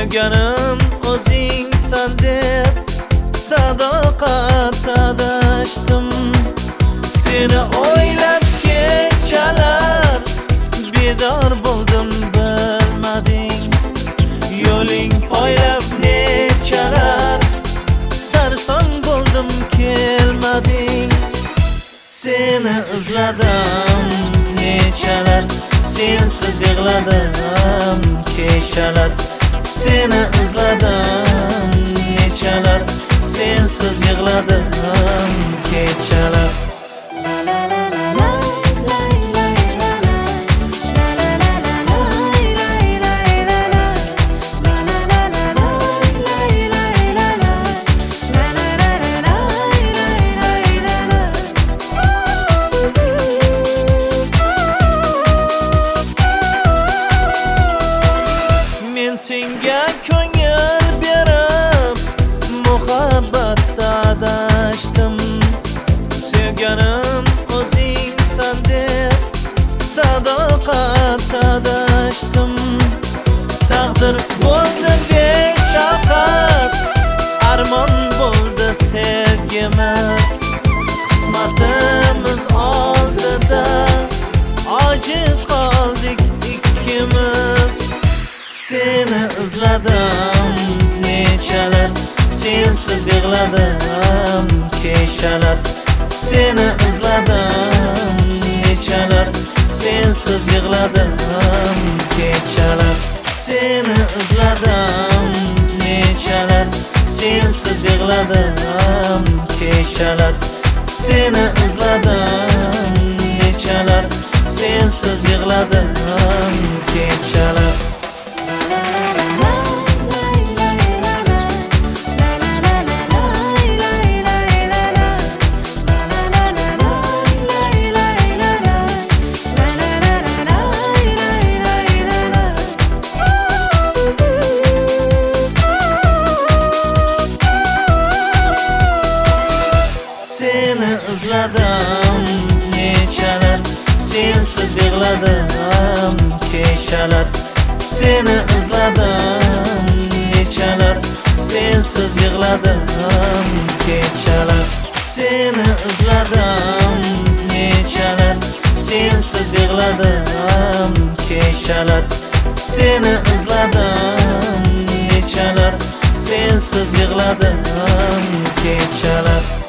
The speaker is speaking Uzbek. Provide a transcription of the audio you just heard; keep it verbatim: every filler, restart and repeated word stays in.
Sevganim o'zingsan deb sadoqat adashdim. Seni o'ylab kechalar bedor bo'ldim, bilmading. Yo'ling poylab nechalar sarson bo'ldim, kelmading. Seni izladim nechalar, sensiz yig'ladim kechalar. Seni izladim nechalar, sensiz yig'ladim kechalar. Senga ko'ngil berib muhabbatda adashdim. Sevganim o'zingsan deb sadoqat adashdim. Taqdir bo'ldi beshafqat, armon bo'ldi sevgimiz. Qismatimiz oldida ojiz qoldik ikkimiz. Seni izladim nechalar, sensiz yig'ladim kechalar. Seni izladim nechalar, sensiz yig'ladim kechalar. Seni izladim nechalar, sensiz yig'ladim kechalar. Seni izladim nechalar, sensiz yig'ladim kechalar. Seni izladim nechalar, sensiz yig'ladim kechalar. Seni izladim nechalar, sensiz yig'ladim kechalar. Seni izladim nechalar, sensiz yig'ladim kechalar. Seni izladim nechalar, sensiz yig'ladim kechalar.